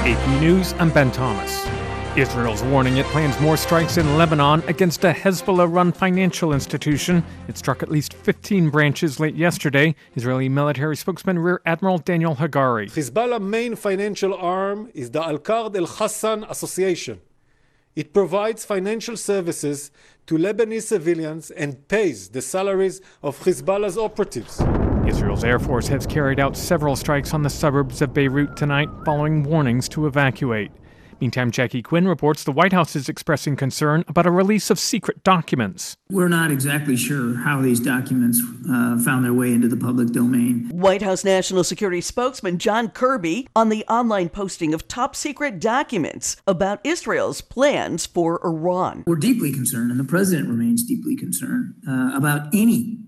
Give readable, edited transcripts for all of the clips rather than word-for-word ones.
AP News, I'm Ben Thomas. Israel's warning it plans more strikes in Lebanon against a Hezbollah-run financial institution. It struck at least 15 branches late yesterday. Israeli military spokesman Rear Admiral Daniel Hagari. Hezbollah's main financial arm is the Al-Qard Al-Hassan Association. It provides financial services to Lebanese civilians and pays the salaries of Hezbollah's operatives. Israel's Air Force has carried out several strikes on the suburbs of Beirut tonight following warnings to evacuate. Meantime, Jackie Quinn reports the White House is expressing concern about a release of secret documents. We're not exactly sure how these documents found their way into the public domain. White House National Security spokesman John Kirby on the online posting of top secret documents about Israel's plans for Iran. We're deeply concerned, and the president remains deeply concerned about any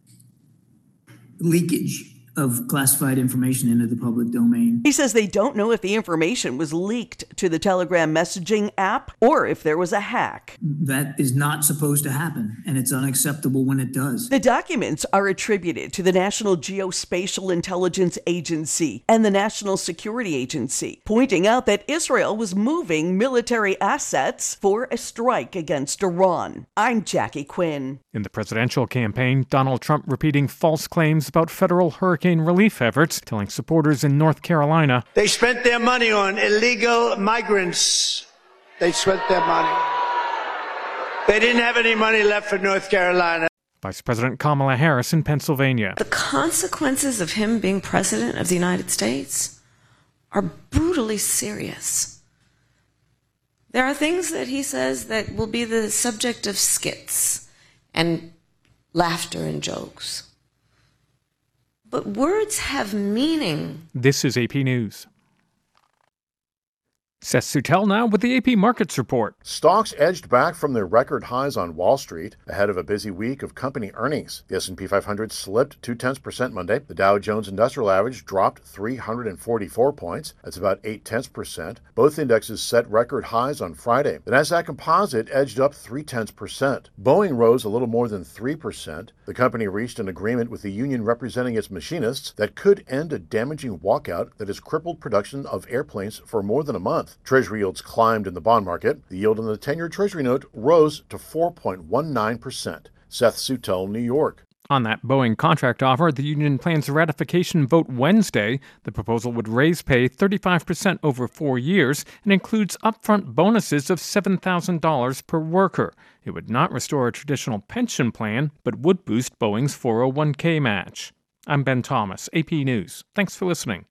leakage of classified information into the public domain. He says they don't know if the information was leaked to the Telegram messaging app or if there was a hack. That is not supposed to happen, and it's unacceptable when it does. The documents are attributed to the National Geospatial Intelligence Agency and the National Security Agency, pointing out that Israel was moving military assets for a strike against Iran. I'm Jackie Quinn. In the presidential campaign, Donald Trump repeating false claims about federal hurricane relief efforts, telling supporters in North Carolina, "They spent their money on illegal migrants. They spent their money. They didn't have any money left for North Carolina." Vice President Kamala Harris in Pennsylvania. The consequences of him being president of the United States are brutally serious. There are things that he says that will be the subject of skits and laughter and jokes. But words have meaning. This is AP News. Seth Suttel now with the AP Markets Report. Stocks edged back from their record highs on Wall Street ahead of a busy week of company earnings. The S&P 500 slipped 0.2% Monday. The Dow Jones Industrial Average dropped 344 points. That's about 0.8%. Both indexes set record highs on Friday. The Nasdaq Composite edged up 0.3%. Boeing rose a little more than 3%. The company reached an agreement with the union representing its machinists that could end a damaging walkout that has crippled production of airplanes for more than a month. Treasury yields climbed in the bond market. The yield on the 10-year Treasury note rose to 4.19%. Seth Suttel, New York. On that Boeing contract offer, the union plans a ratification vote Wednesday. The proposal would raise pay 35% over 4 years and includes upfront bonuses of $7,000 per worker. It would not restore a traditional pension plan, but would boost Boeing's 401k match. I'm Ben Thomas, AP News. Thanks for listening.